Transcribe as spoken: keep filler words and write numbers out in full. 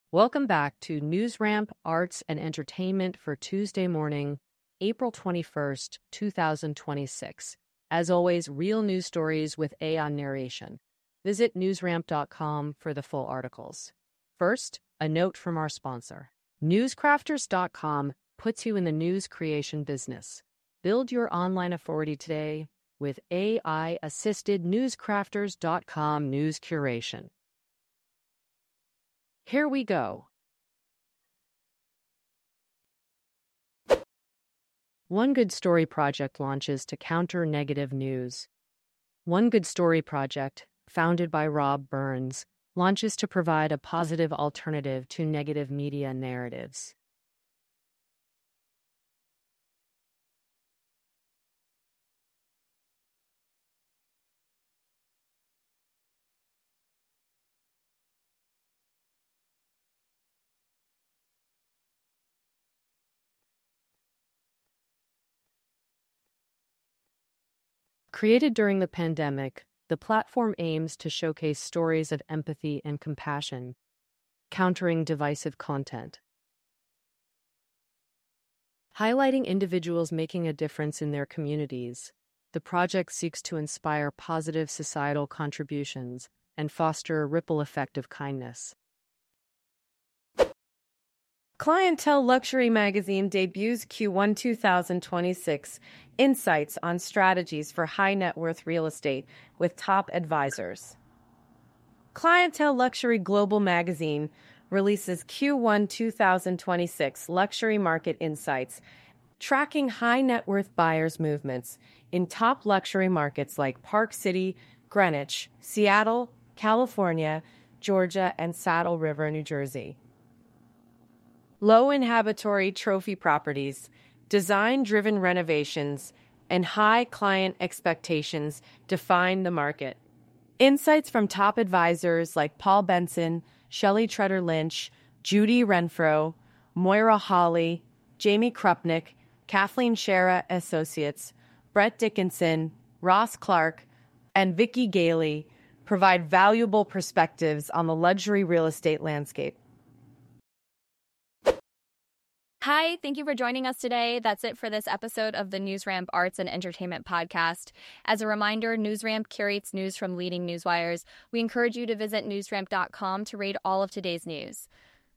Welcome back to NewsRamp Arts and Entertainment for Tuesday morning, April twenty-first, two thousand twenty-six. As always, real news stories with Aon narration. Visit newsramp dot com for the full articles. First, a note from our sponsor. newscrafters dot com puts you in the news creation business. Build your online authority today with A I-assisted newscrafters dot com news curation. Here we go. One Good Story Project launches to counter negative news. One Good Story Project, founded by Rob Burns, launches to provide a positive alternative to negative media narratives. Created during the pandemic, the platform aims to showcase stories of empathy and compassion, countering divisive content. Highlighting individuals making a difference in their communities, the project seeks to inspire positive societal contributions and foster a ripple effect of kindness. Clientele Luxury Magazine debuts Q one two thousand twenty-six Insights on Strategies for High Net Worth Real Estate with Top Advisors. Clientele Luxury Global Magazine releases Q one two thousand twenty-six Luxury Market Insights, tracking high net worth buyers' movements in top luxury markets like Park City, Greenwich, Seattle, California, Georgia, and Saddle River, New Jersey. Low inhabitory trophy properties, design-driven renovations, and high client expectations define the market. Insights from top advisors like Paul Benson, Shelley Tretter Lynch, Judy Renfro, Moira Hawley, Jamie Krupnick, Kathleen Shera Associates, Brett Dickinson, Ross Clark, and Vicky Gailey provide valuable perspectives on the luxury real estate landscape. Hi, thank you for joining us today. That's it for this episode of the NewsRamp Arts and Entertainment Podcast. As a reminder, NewsRamp curates news from leading newswires. We encourage you to visit newsramp dot com to read all of today's news.